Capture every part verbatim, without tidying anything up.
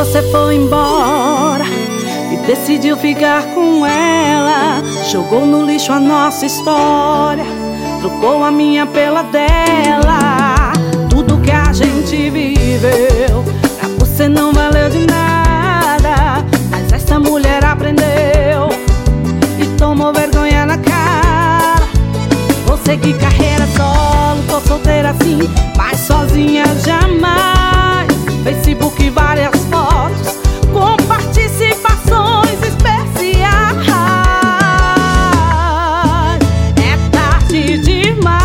você foi embora e decidiu ficar com ela, jogou no lixo a nossa história, trocou a minha pela dela. Tudo que a gente viveu pra você não valeu de nada, mas essa mulher aprendeu e tomou vergonha na cara. Você que carreira solo, tô solteira assim, mas sozinha jamais. Facebook, várias fotos com participações especiais. É tarde demais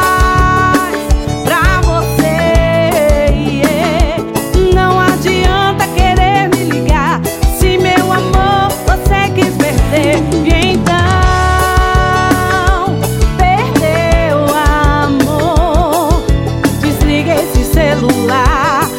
pra você, yeah. Não adianta querer me ligar se meu amor você quis perder. E então perdeu o amor, desliga esse celular.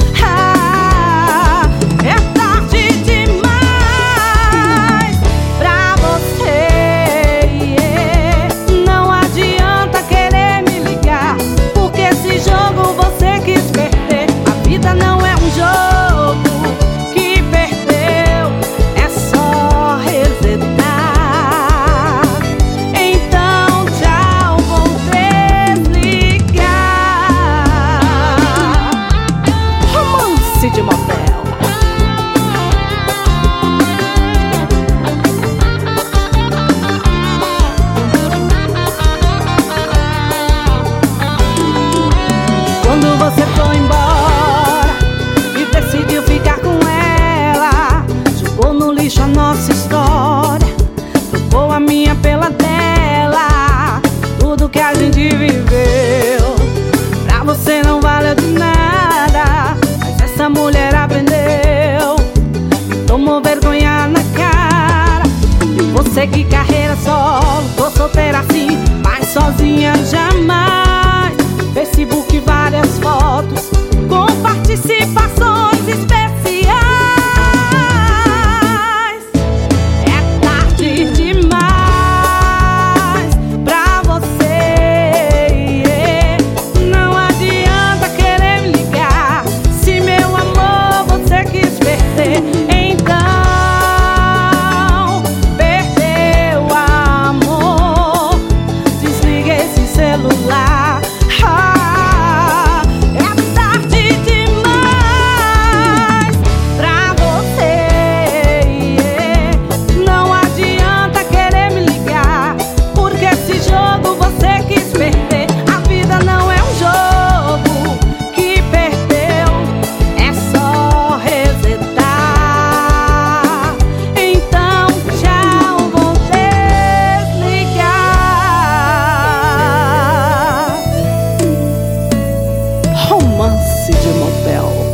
De motel. Quando você foi embora e decidiu ficar com ela, jogou no lixo a nossa história, trocou a minha pela dela. Tudo que a gente viveu pra você não valeu de nada, essa mulher aprendeu e tomou vergonha na cara. E você que carreira solo, tô solteira assim, mas sozinha jamais. Facebook, várias fotos com participações especiais. É tarde demais pra você, yeah. Não adianta querer me ligar se meu amor você quis perder. Então perdeu o amor, desliga esse celular. Ah, é tarde demais pra você, yeah. Não adianta querer me ligar, porque esse jogo você quis perder. A vida não é um jogo que perdeu, é só resetar. Então tchau, vou desligar. Romance de motel.